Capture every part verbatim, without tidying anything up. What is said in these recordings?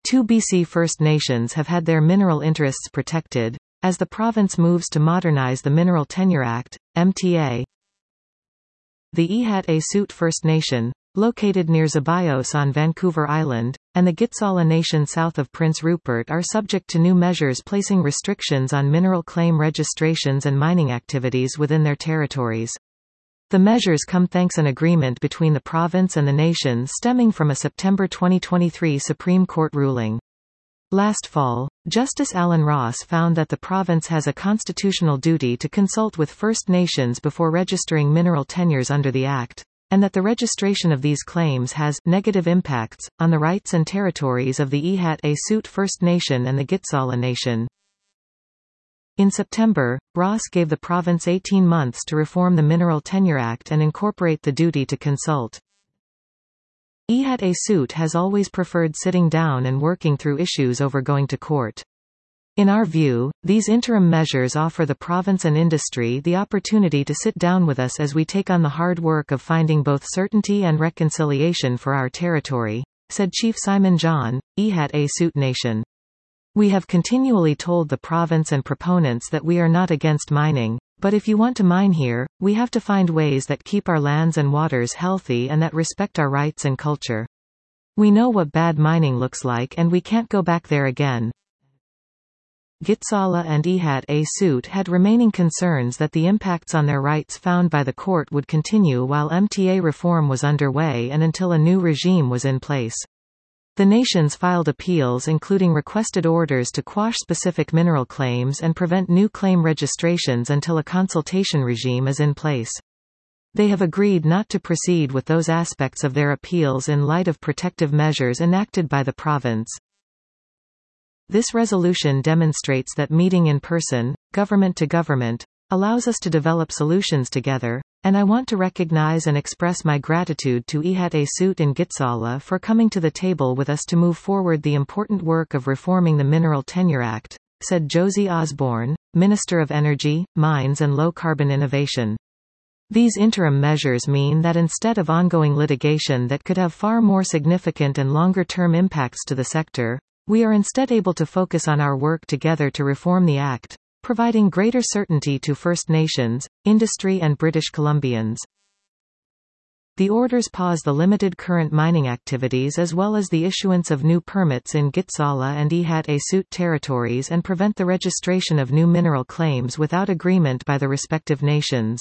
Two B C First Nations have had their mineral interests protected, as the province moves to modernize the Mineral Tenure Act, M T A. The Ihat-Asut First Nation, located near Zebios on Vancouver Island, and the Gitxaala Nation south of Prince Rupert are subject to new measures placing restrictions on mineral claim registrations and mining activities within their territories. The measures come thanks an agreement between the province and the nation stemming from a September twenty twenty-three Supreme Court ruling. Last fall, Justice Alan Ross found that the province has a constitutional duty to consult with First Nations before registering mineral tenures under the Act, and that the registration of these claims has negative impacts on the rights and territories of the Ihat-Asut First Nation and the Gitxaala Nation. In September, Ross gave the province eighteen months to reform the Mineral Tenure Act and incorporate the duty to consult. Ihat-Asut has always preferred sitting down and working through issues over going to court. In our view, these interim measures offer the province and industry the opportunity to sit down with us as we take on the hard work of finding both certainty and reconciliation for our territory, said Chief Simon John, Ihat-Asut Nation. We have continually told the province and proponents that we are not against mining, but if you want to mine here, we have to find ways that keep our lands and waters healthy and that respect our rights and culture. We know what bad mining looks like and we can't go back there again. Gitxaala and Ihat-Asut had remaining concerns that the impacts on their rights found by the court would continue while M T A reform was underway and until a new regime was in place. The nations filed appeals including requested orders to quash specific mineral claims and prevent new claim registrations until a consultation regime is in place. They have agreed not to proceed with those aspects of their appeals in light of protective measures enacted by the province. This resolution demonstrates that meeting in person, government to government, allows us to develop solutions together, and I want to recognize and express my gratitude to Ihat-Asut and Gitxaala for coming to the table with us to move forward the important work of reforming the Mineral Tenure Act, said Josie Osborne, Minister of Energy, Mines and Low Carbon Innovation. These interim measures mean that instead of ongoing litigation that could have far more significant and longer-term impacts to the sector, we are instead able to focus on our work together to reform the Act, providing greater certainty to First Nations, industry and British Columbians. The orders pause the limited current mining activities as well as the issuance of new permits in Gitxaala and Ihat-Asut territories and prevent the registration of new mineral claims without agreement by the respective nations.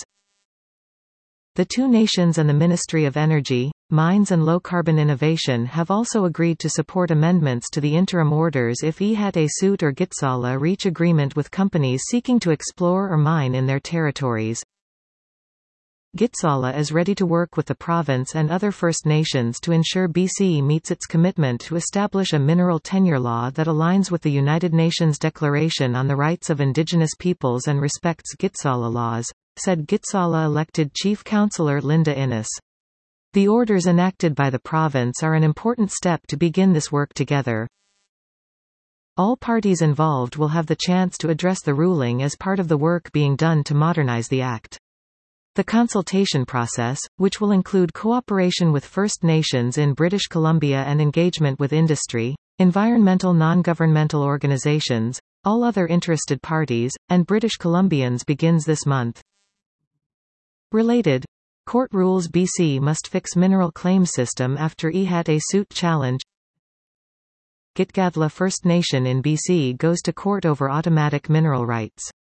The two nations and the Ministry of Energy, Mines and Low Carbon Innovation have also agreed to support amendments to the interim orders if Ihat-Asut or Gitxaala reach agreement with companies seeking to explore or mine in their territories. Gitxaala is ready to work with the province and other First Nations to ensure B C meets its commitment to establish a mineral tenure law that aligns with the United Nations Declaration on the Rights of Indigenous Peoples and respects Gitxaala laws, said Gitxaala elected Chief Councillor Linda Innes. The orders enacted by the province are an important step to begin this work together. All parties involved will have the chance to address the ruling as part of the work being done to modernize the Act. The consultation process, which will include cooperation with First Nations in British Columbia and engagement with industry, environmental non-governmental organizations, all other interested parties, and British Columbians begins this month. Related. Court rules B C must fix mineral claim system after Ihat-Asut challenge. Gitxaala First Nation in B C goes to court over automatic mineral rights.